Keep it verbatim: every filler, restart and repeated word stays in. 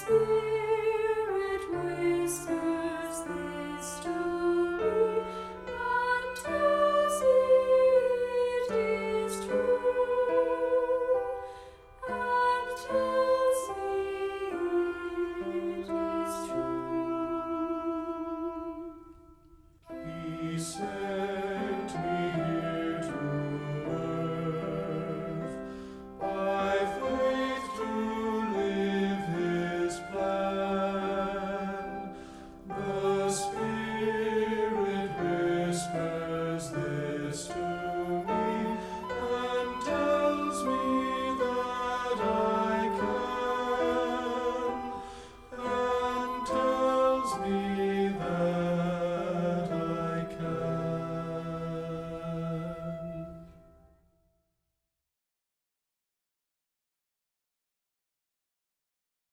Spirit whispers this to me, and tells me it is true, and tells me it is true. He sent me here to earth by faith to live His plan. The Spirit whispers this to